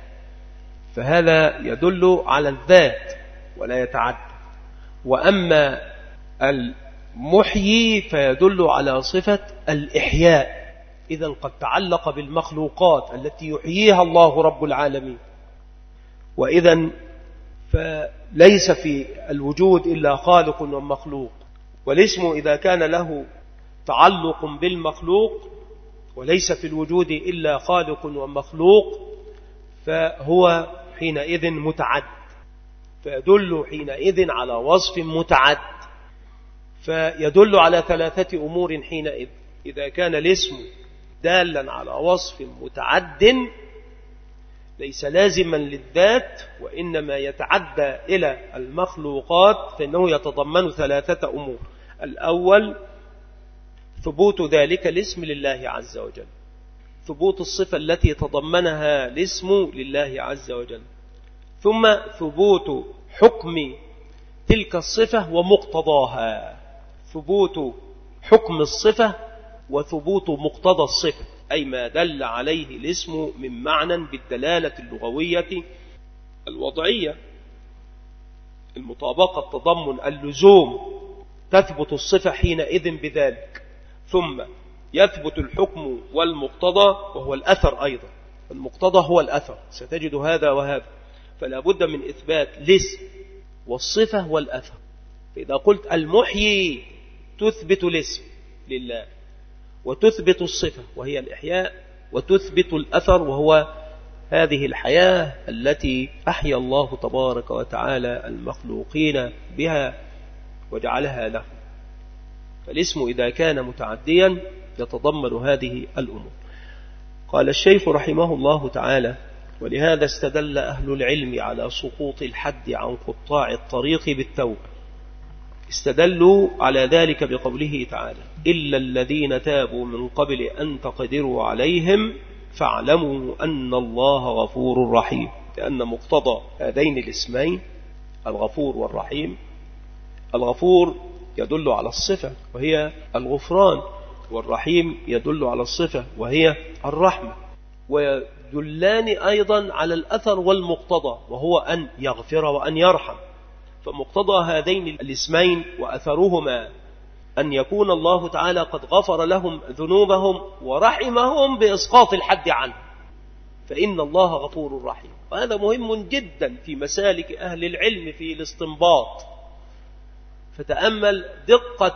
فهذا يدل على الذات ولا يتعدى. وأما المحيي فيدل على صفة الإحياء، إذن قد تعلق بالمخلوقات التي يحييها الله رب العالمين. وإذن فليس في الوجود إلا خالق ومخلوق، والاسم إذا كان له تعلق بالمخلوق وليس في الوجود إلا خالق ومخلوق فهو حينئذ متعد، فيدل حينئذ على وصف متعد، فيدل على ثلاثة أمور حينئذ. إذا كان الاسم دالا على وصف متعد ليس لازما للذات وإنما يتعدى إلى المخلوقات، فإنه يتضمن ثلاثة أمور. الأول ثبوت ذلك الاسم لله عز وجل، ثبوت الصفة التي تضمنها الاسم لله عز وجل، ثم ثبوت حكم تلك الصفة ومقتضاها، ثبوت حكم الصفة وثبوت مقتضى الصفة، أي ما دل عليه الاسم من معنى بالدلالة اللغوية الوضعية، المطابقة، التضمن، اللزوم، تثبت الصفة حينئذ بذلك. ثم يثبت الحكم والمقتضى وهو الأثر أيضا، المقتضى هو الأثر، ستجد هذا وهذا، فلا بد من إثبات الاسم والصفة والأثر. فإذا قلت المحيي تثبت الاسم لله، وتثبت الصفة وهي الإحياء، وتثبت الأثر وهو هذه الحياة التي أحيا الله تبارك وتعالى المخلوقين بها وجعلها له. فالاسم إذا كان متعديا يتضمن هذه الأمور. قال الشيخ رحمه الله تعالى: ولهذا استدل أهل العلم على سقوط الحد عن قطاع الطريق بالتوبة. استدلوا على ذلك بقوله تعالى: إلا الذين تابوا من قبل أن تقدروا عليهم فاعلموا أن الله غفور رحيم، لأن مقتضى هذين الاسمين الغفور والرحيم، الغفور يدل على الصفة وهي الغفران، والرحيم يدل على الصفة وهي الرحمة، ويدلان أيضا على الأثر والمقتضى وهو أن يغفر وأن يرحم. فمقتضى هذين الاسمين وأثرهما أن يكون الله تعالى قد غفر لهم ذنوبهم ورحمهم بإسقاط الحد عنه، فإن الله غفور رحيم. وهذا مهم جدا في مسالك أهل العلم في الاستنباط، فتأمل دقة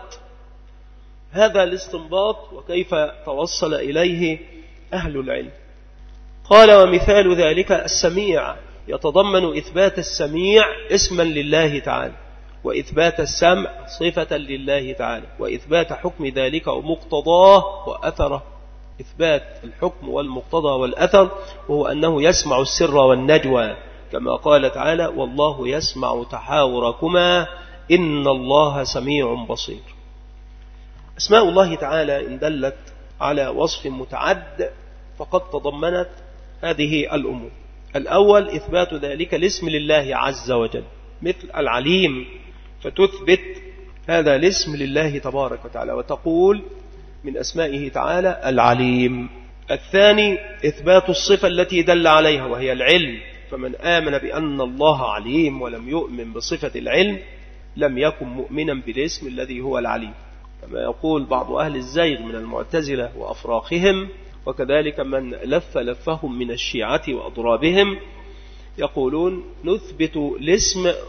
هذا الاستنباط وكيف توصل إليه أهل العلم. قال: ومثال ذلك السميع، يتضمن إثبات السميع اسما لله تعالى، وإثبات السمع صفة لله تعالى، وإثبات حكم ذلك ومقتضاه وأثره، إثبات الحكم والمقتضى والأثر، وهو أنه يسمع السر والنجوى، كما قال تعالى: والله يسمع تحاوركما إن الله سميع بصير. أسماء الله تعالى إن دلت على وصف متعد فقد تضمنت هذه الأمور. الأول إثبات ذلك الاسم لله عز وجل، مثل العليم، فتثبت هذا الاسم لله تبارك وتعالى وتقول من أسمائه تعالى العليم. الثاني إثبات الصفة التي دل عليها وهي العلم، فمن آمن بأن الله عليم ولم يؤمن بصفة العلم لم يكن مؤمنا بالاسم الذي هو العليم، كما يقول بعض أهل الزيغ من المعتزلة وأفراخهم، وكذلك من لف لفهم من الشيعة وأضرابهم، يقولون نثبت الاسم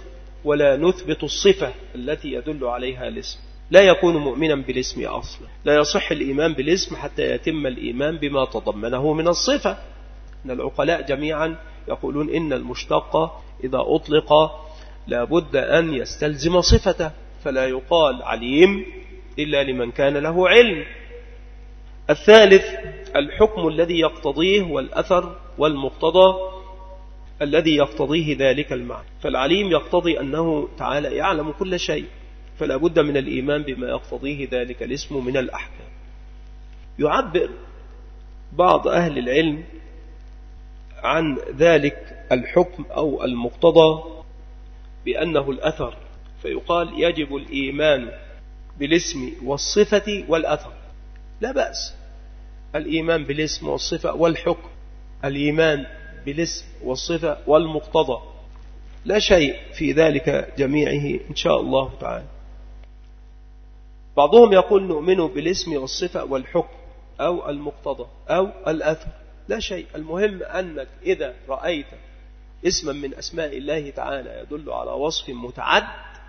ولا نثبت الصفة التي يدل عليها الاسم، لا يكون مؤمنا بالاسم أصلا. لا يصح الإيمان بالاسم حتى يتم الإيمان بما تضمنه من الصفة. إن العقلاء جميعا يقولون إن المشتق إذا أطلق لابد أن يستلزم صفته، فلا يقال عليم إلا لمن كان له علم. الثالث الحكم الذي يقتضيه والأثر والمقتضى الذي يقتضيه ذلك المعنى. فالعليم يقتضي أنه تعالى يعلم كل شيء، فلا بد من الإيمان بما يقتضيه ذلك الاسم من الأحكام. يعبر بعض أهل العلم عن ذلك الحكم أو المقتضى بأنه الأثر، فيقال يجب الإيمان بالاسم والصفة والأثر. لا بأس الإيمان بالاسم والصفة والحكم، الإيمان بالاسم والصفة والمقتضى، لا شيء في ذلك جميعه إن شاء الله تعالى. بعضهم يقول نؤمن بالاسم والصفة والحكم أو المقتضى أو الأثر، لا شيء. المهم أنك إذا رأيت اسما من أسماء الله تعالى يدل على وصف متعد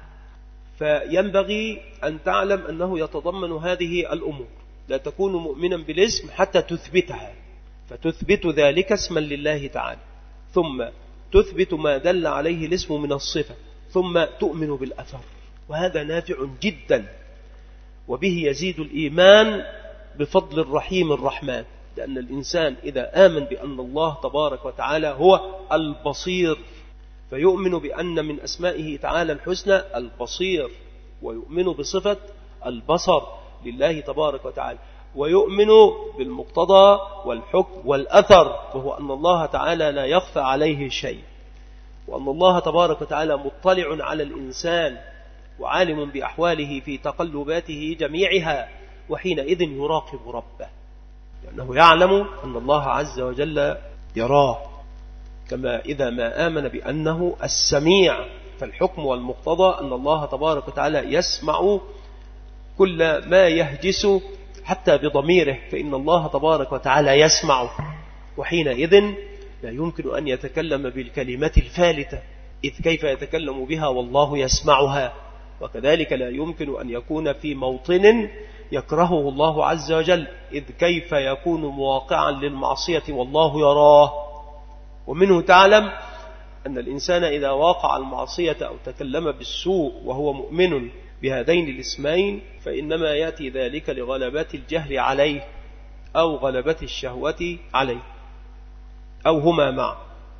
فينبغي أن تعلم أنه يتضمن هذه الأمور. لا تكون مؤمنا بالاسم حتى تثبتها، فتثبت ذلك اسما لله تعالى، ثم تثبت ما دل عليه الاسم من الصفة، ثم تؤمن بالأثر. وهذا نافع جدا، وبه يزيد الإيمان بفضل الرحيم الرحمن. لأن الإنسان إذا آمن بأن الله تبارك وتعالى هو البصير، فيؤمن بأن من أسمائه تعالى الحسنى البصير، ويؤمن بصفة البصر لله تبارك وتعالى، ويؤمن بالمقتضى والحكم والأثر، وهو أن الله تعالى لا يخفى عليه شيء، وأن الله تبارك وتعالى مطلع على الإنسان وعالم بأحواله في تقلباته جميعها، وحينئذ يراقب ربه، لأنه يعلم أن الله عز وجل يراه، كما إذا ما آمن بأنه السميع. فالحكم والمقتضى أن الله تبارك وتعالى يسمع كل ما يهجس حتى بضميره، فإن الله تبارك وتعالى يسمع، وحينئذ لا يمكن أن يتكلم بالكلمة الفالتة، إذ كيف يتكلم بها والله يسمعها. وكذلك لا يمكن أن يكون في موطن يكرهه الله عز وجل، إذ كيف يكون مواقعا للمعصية والله يراه. ومنه تعلم أن الإنسان إذا واقع المعصية أو تكلم بالسوء وهو مؤمن بهذين الاسمين فإنما يأتي ذلك لغلبة الجهل عليه أو غلبة الشهوة عليه أو هما معا.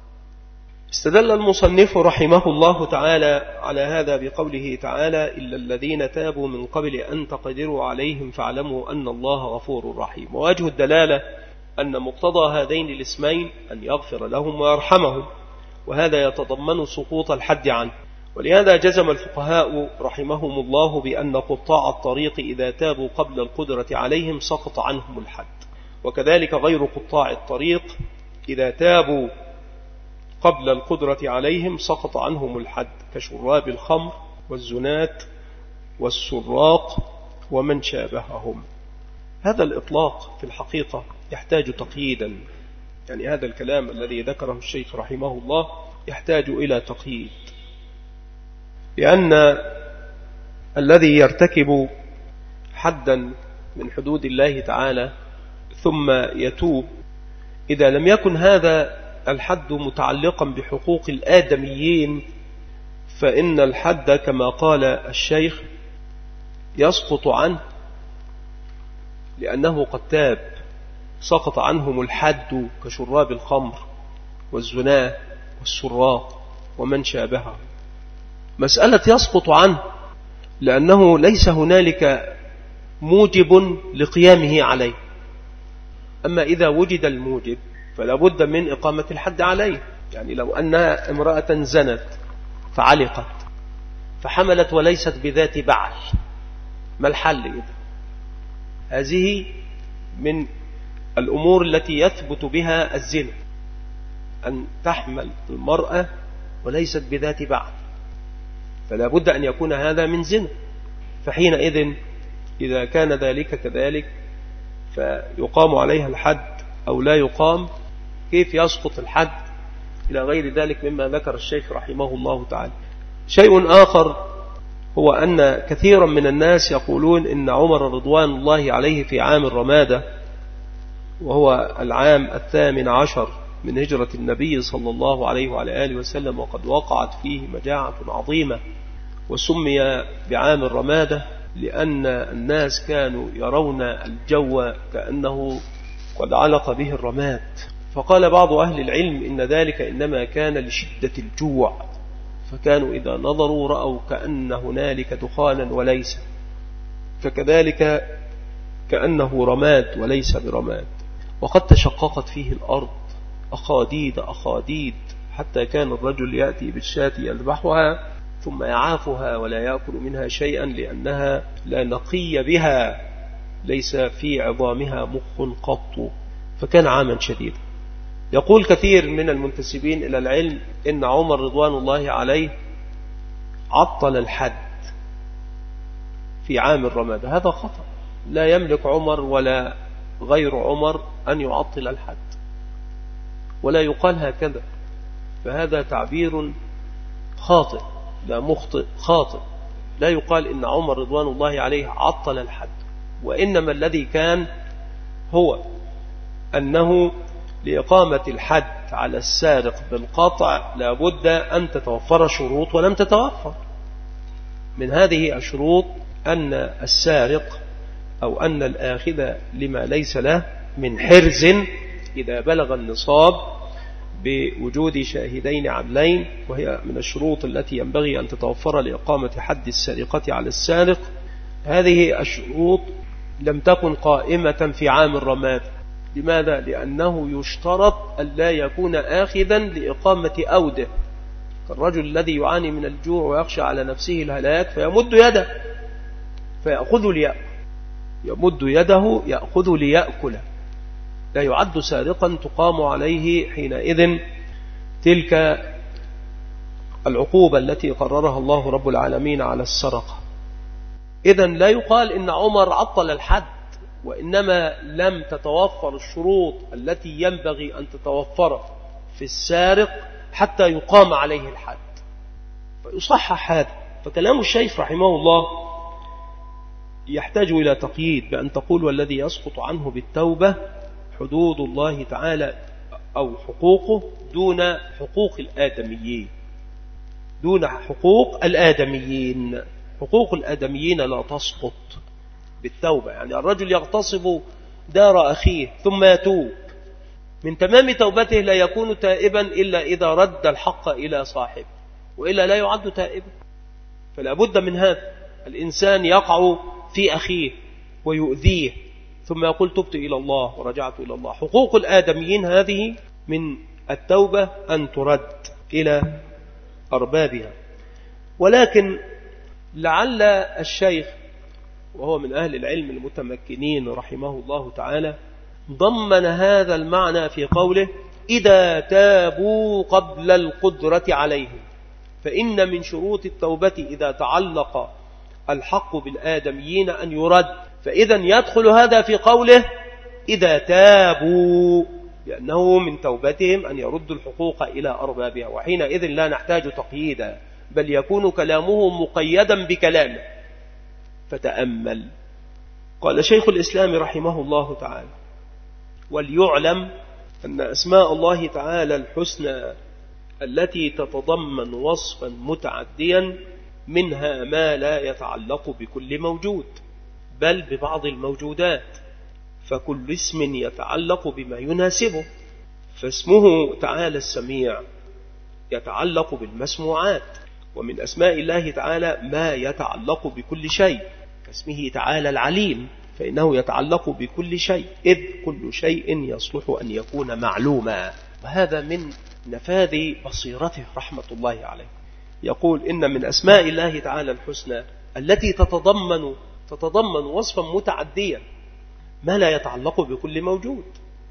استدل المصنف رحمه الله تعالى على هذا بقوله تعالى: إلا الذين تابوا من قبل أن تقدروا عليهم فاعلموا أن الله غفور رحيم. ووجه الدلالة أن مقتضى هذين الاسمين أن يغفر لهم ويرحمهم، وهذا يتضمن سقوط الحد عنه. ولهذا جزم الفقهاء رحمهم الله بأن قطاع الطريق إذا تابوا قبل القدرة عليهم سقط عنهم الحد، وكذلك غير قطاع الطريق إذا تابوا قبل القدرة عليهم سقط عنهم الحد، كشراب الخمر والزنات والسراق ومن شابههم. هذا الإطلاق في الحقيقة يحتاج تقييدا، يعني هذا الكلام الذي ذكره الشيخ رحمه الله يحتاج إلى تقييد، لأن الذي يرتكب حدا من حدود الله تعالى ثم يتوب، إذا لم يكن هذا الحد متعلقا بحقوق الآدميين فإن الحد كما قال الشيخ يسقط عنه، لأنه قد تاب. سقط عنهم الحد كشراب الخمر والزنا والسراق ومن شابهه. مسألة يسقط عنه لأنه ليس هنالك موجب لقيامه عليه، أما إذا وجد الموجب فلا بد من إقامة الحد عليه. يعني لو أن امرأة زنت فعلقت فحملت وليست بذات بعل، ما الحل إذا؟ هذه من الأمور التي يثبت بها الزنا، أن تحمل المرأة وليست بذات بعل، فلا بد أن يكون هذا من زنا. فحينئذ إذا كان ذلك كذلك فيقام عليها الحد أو لا يقام. كيف يسقط الحد إلى غير ذلك مما ذكر الشيخ رحمه الله تعالى. شيء آخر هو أن كثيرا من الناس يقولون إن عمر رضوان الله عليه في عام الرمادة، وهو العام الثامن عشر من هجرة النبي صلى الله عليه وعلى آله وسلم، وقد وقعت فيه مجاعة عظيمة، وسمي بعام الرمادة لأن الناس كانوا يرون الجو كأنه قد علق به الرماد. فقال بعض أهل العلم إن ذلك إنما كان لشدة الجوع، فكانوا إذا نظروا رأوا كأن هنالك دخانا وليس، فكذلك كأنه رماد وليس برماد. وقد تشققت فيه الأرض أخاديد أخاديد، حتى كان الرجل يأتي بالشاة يذبحها ثم يعافها ولا يأكل منها شيئا، لأنها لا نقي بها، ليس في عظامها مخ قط. فكان عاما شديدا. يقول كثير من المنتسبين إلى العلم إن عمر رضوان الله عليه عطل الحد في عام الرمادة. هذا خطأ، لا يملك عمر ولا غير عمر أن يعطل الحد، ولا يقال هكذا، فهذا تعبير خاطئ، لا مخطئ، خاطئ. لا يقال إن عمر رضوان الله عليه عطل الحد، وإنما الذي كان هو أنه لإقامة الحد على السارق بالقطع لابد أن تتوفر شروط، ولم تتوفر. من هذه الشروط أن السارق أو أن الآخذ لما ليس له من حرز إذا بلغ النصاب بوجود شاهدين عدلين، وهي من الشروط التي ينبغي أن تتوفر لإقامة حد السرقة على السارق. هذه الشروط لم تكن قائمة في عام الرماد. لماذا؟ لأنه يشترط أن لا يكون آخذا لإقامة أوده، كالرجل الذي يعاني من الجوع ويخشى على نفسه الهلاك فيمد يده فيأخذ ليأكل، يمد يده يأخذ ليأكل، لا يعد سارقا تقام عليه حينئذ تلك العقوبة التي قررها الله رب العالمين على السرقة. إذن لا يقال إن عمر عطل الحد، وإنما لم تتوفر الشروط التي ينبغي أن تتوفر في السارق حتى يقام عليه الحد، فيصحح هذا. فكلام الشيخ رحمه الله يحتاج إلى تقييد بأن تقول والذي يسقط عنه بالتوبة حدود الله تعالى أو حقوقه دون حقوق الآدميين، دون حقوق الآدميين. حقوق الآدميين لا تسقط بالتوبة. يعني الرجل يغتصب دار أخيه ثم يتوب، من تمام توبته لا يكون تائبا إلا إذا رد الحق إلى صاحبه، وإلا لا يعد تائبا. فلا بد من هذا. الإنسان يقع في أخيه ويؤذيه ثم يقول تبت إلى الله ورجعت إلى الله. حقوق الآدميين هذه من التوبة أن ترد إلى أربابها. ولكن لعل الشيخ وهو من أهل العلم المتمكنين رحمه الله تعالى ضمن هذا المعنى في قوله إذا تابوا قبل القدرة عليهم، فإن من شروط التوبة إذا تعلق الحق بالآدميين أن يرد. فإذا يدخل هذا في قوله إذا تابوا، لأنه من توبتهم أن يردوا الحقوق إلى أربابها، وحينئذ لا نحتاج تقييدا، بل يكون كلامه مقيدا بكلامه. فتأمل. قال شيخ الإسلام رحمه الله تعالى وليعلم أن أسماء الله تعالى الحسنى التي تتضمن وصفا متعديا منها ما لا يتعلق بكل موجود بل ببعض الموجودات، فكل اسم يتعلق بما يناسبه. فاسمه تعالى السميع يتعلق بالمسموعات، ومن أسماء الله تعالى ما يتعلق بكل شيء، كاسمه تعالى العليم فإنه يتعلق بكل شيء، إذ كل شيء يصلح أن يكون معلوما. وهذا من نفاذ بصيرته رحمة الله عليه. يقول إن من أسماء الله تعالى الحسنى التي تتضمن تتضمن وصفا متعديا ما لا يتعلق بكل موجود.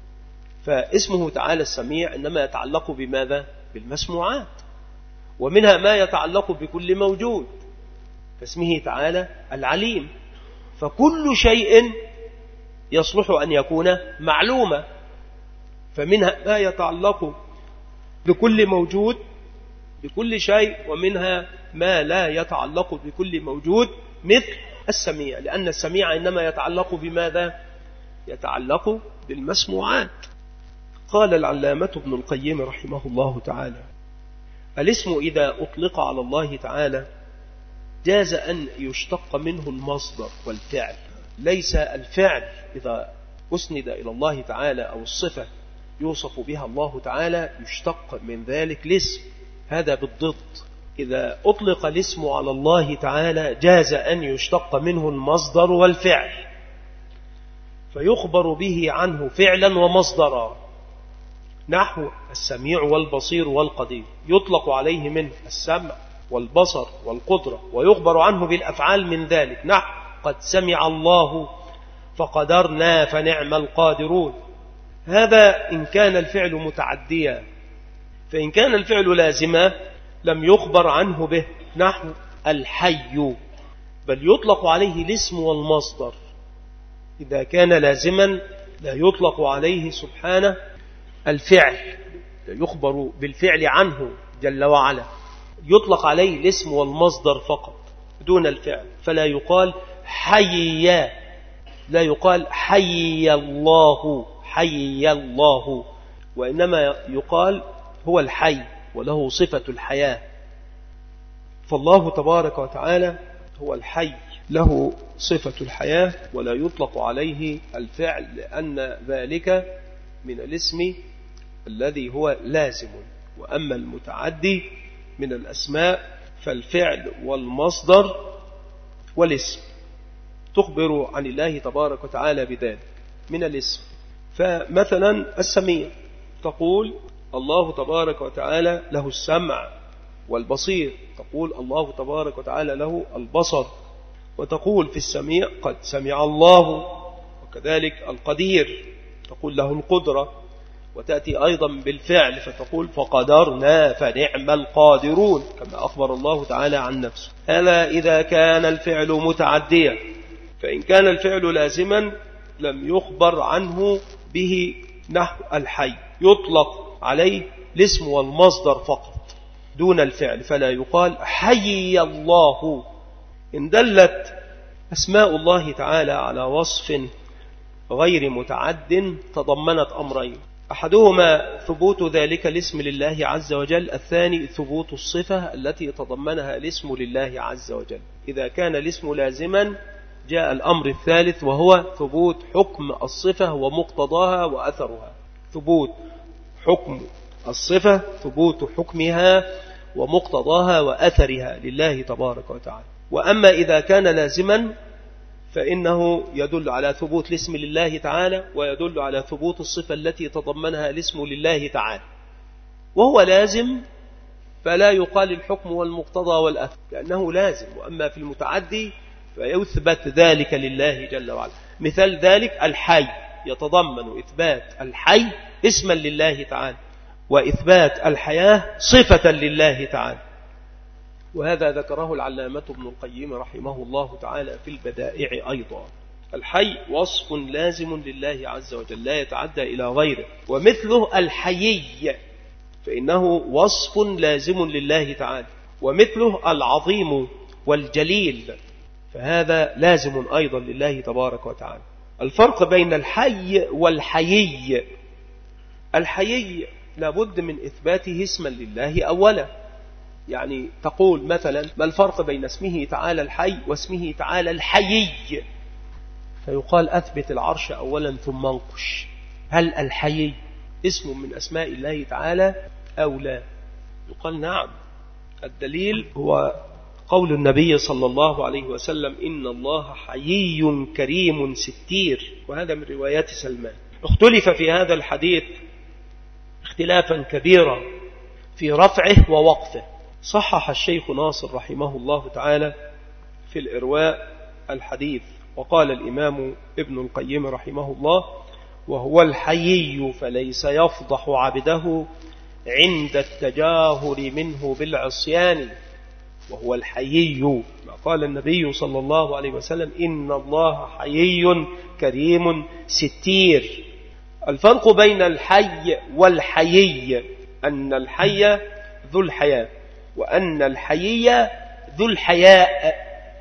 فاسمه تعالى السميع إنما يتعلق بماذا؟ بالمسموعات، ومنها ما يتعلق بكل موجود، فاسمه تعالى العليم، فكل شيء يصلح أن يكون معلوما. فمنها ما يتعلق بكل موجود بكل شيء، ومنها ما لا يتعلق بكل موجود مثل السميع، لأن السميع إنما يتعلق بماذا؟ يتعلق بالمسموعات. قال العلامة ابن القيم رحمه الله تعالى: الاسم إذا أطلق على الله تعالى جاز أن يشتق منه المصدر والفعل. ليس الفعل إذا أسند إلى الله تعالى أو الصفة يوصف بها الله تعالى يشتق من ذلك الاسم، هذا بالضد. إذا أطلق الاسم على الله تعالى جاز أن يشتق منه المصدر والفعل، فيخبر به عنه فعلا ومصدرا، نحو السميع والبصير والقدير، يطلق عليه منه السمع والبصر والقدرة، ويخبر عنه بالأفعال من ذلك، نحو قد سمع الله فقدرنا فنعم القادرون. هذا إن كان الفعل متعديا، فإن كان الفعل لازما لم يخبر عنه به، نحو الحي، بل يطلق عليه الاسم والمصدر. إذا كان لازما لا يطلق عليه سبحانه الفعل، يخبر بالفعل عنه جل وعلا، يطلق عليه الاسم والمصدر فقط دون الفعل، فلا يقال حي، لا يقال حي الله حي الله، وإنما يقال هو الحي وله صفة الحياة. فالله تبارك وتعالى هو الحي له صفة الحياة، ولا يطلق عليه الفعل، لأن ذلك من الاسم الذي هو لازم. وأما المتعدي من الأسماء فالفعل والمصدر والاسم تخبر عن الله تبارك وتعالى بذلك من الاسم. فمثلا السميع تقول الله تبارك وتعالى له السمع والبصير، تقول الله تبارك وتعالى له البصر، وتقول في السميع قد سمع الله. وكذلك القدير تقول له القدرة، وتأتي أيضا بالفعل فتقول فقدرنا فنعم القادرون، كما أخبر الله تعالى عن نفسه. هذا إذا كان الفعل متعديا. فإن كان الفعل لازما لم يخبر عنه به، نحو الحي يطلق عليه الاسم والمصدر فقط دون الفعل، فلا يقال حي الله. إن دلت أسماء الله تعالى على وصف غير متعد تضمنت أمرين: أحدهما ثبوت ذلك الاسم لله عز وجل، الثاني ثبوت الصفة التي تضمنها الاسم لله عز وجل. إذا كان الاسم لازما جاء الأمر الثالث، وهو ثبوت حكم الصفة ومقتضاها وأثرها. ثبوت حكم الصفة، ثبوت حكمها ومقتضاها وأثرها لله تبارك وتعالى. وأما إذا كان لازما فإنه يدل على ثبوت الاسم لله تعالى، ويدل على ثبوت الصفة التي تضمنها الاسم لله تعالى. وهو لازم فلا يقال الحكم والمقتضى والأثر، لأنه لازم. وأما في المتعدي فيثبت ذلك لله جل وعلا. مثال ذلك الحي، يتضمن إثبات الحي اسما لله تعالى، وإثبات الحياة صفة لله تعالى. وهذا ذكره العلامة ابن القيم رحمه الله تعالى في البدائع أيضا. الحي وصف لازم لله عز وجل لا يتعدى إلى غيره. ومثله الحيي فإنه وصف لازم لله تعالى، ومثله العظيم والجليل فهذا لازم أيضا لله تبارك وتعالى. الفرق بين الحي والحيي: الحيي لابد من إثباته اسما لله أولا. يعني تقول مثلا ما الفرق بين اسمه تعالى الحي واسمه تعالى الحيي؟ فيقال أثبت العرش أولا ثم انقش، هل الحيي اسم من أسماء الله تعالى أو لا؟ يقال نعم. الدليل هو قول النبي صلى الله عليه وسلم إن الله حيي كريم ستير، وهذا من روايات سلمان. اختلف في هذا الحديث اختلافا كبيرا في رفعه ووقفه. صحح الشيخ ناصر رحمه الله تعالى في الإرواء الحديث، وقال الإمام ابن القيم رحمه الله: وهو الحيي فليس يفضح عبده عند التجاهل منه بالعصيان. وهو الحيي، ما قال النبي صلى الله عليه وسلم إن الله حيي كريم ستير. الفرق بين الحي والحيي أن الحي ذو الحياة، وأن الحيي ذو الحياء،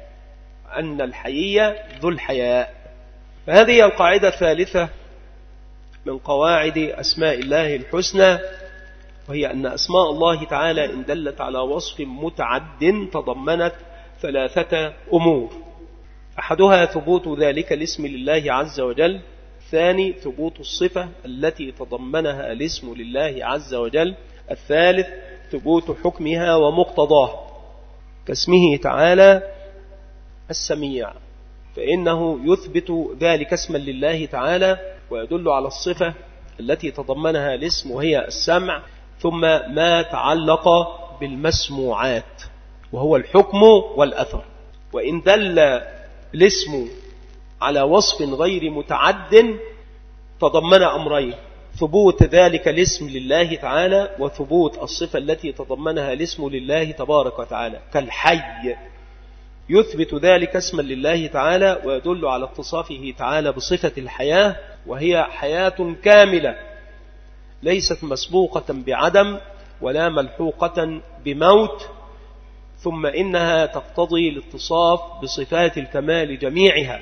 أن الحيي ذو الحياء. فهذه القاعدة الثالثة من قواعد أسماء الله الحسنى، وهي أن أسماء الله تعالى إن دلت على وصف متعد تضمنت ثلاثة أمور: أحدها ثبوت ذلك الاسم لله عز وجل، الثاني ثبوت الصفة التي تضمنها الاسم لله عز وجل، الثالث ثبوت حكمها ومقتضاه، كاسمه تعالى السميع، فإنه يثبت ذلك اسما لله تعالى ويدل على الصفة التي تضمنها الاسم وهي السمع، ثم ما تعلق بالمسموعات وهو الحكم والأثر. وإن دل الاسم على وصف غير متعد تضمن أمرين: ثبوت ذلك الاسم لله تعالى وثبوت الصفة التي تضمنها الاسم لله تبارك وتعالى، كالحي يثبت ذلك اسما لله تعالى ويدل على اتصافه تعالى بصفة الحياة، وهي حياة كاملة ليست مسبوقة بعدم ولا ملحوقة بموت، ثم إنها تقتضي الاتصاف بصفات الكمال جميعها،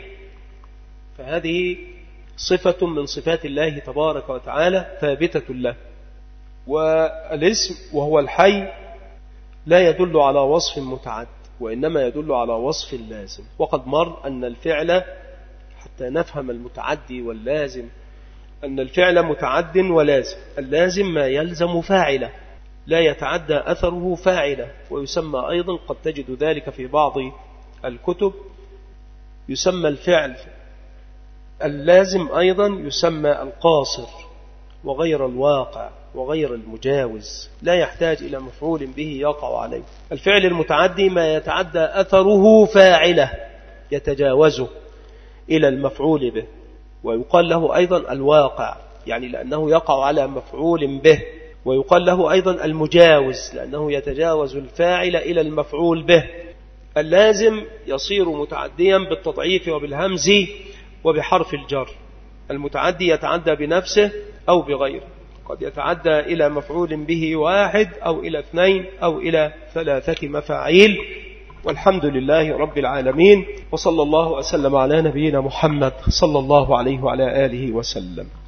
فهذه صفة من صفات الله تبارك وتعالى ثابتة له. والاسم وهو الحي لا يدل على وصف متعد، وإنما يدل على وصف لازم. وقد مر أن الفعل، حتى نفهم المتعدي واللازم، أن الفعل متعد ولازم. اللازم ما يلزم فاعله لا يتعدى أثره فاعله، ويسمى أيضا، قد تجد ذلك في بعض الكتب، يسمى الفعل اللازم أيضا يسمى القاصر وغير الواقع وغير المجاوز، لا يحتاج إلى مفعول به يقع عليه. الفعل المتعدي ما يتعدى أثره فاعله يتجاوزه إلى المفعول به، ويقال له أيضا الواقع، يعني لأنه يقع على مفعول به، ويقال له أيضا المجاوز لأنه يتجاوز الفاعل إلى المفعول به. اللازم يصير متعديا بالتضعيف وبالهمز وبحرف الجر. المتعدي يتعدى بنفسه أو بغيره، قد يتعدى إلى مفعول به واحد أو إلى اثنين أو إلى ثلاثة مفاعيل. والحمد لله رب العالمين، وصلى الله وسلم على نبينا محمد صلى الله عليه وعلى آله وسلم.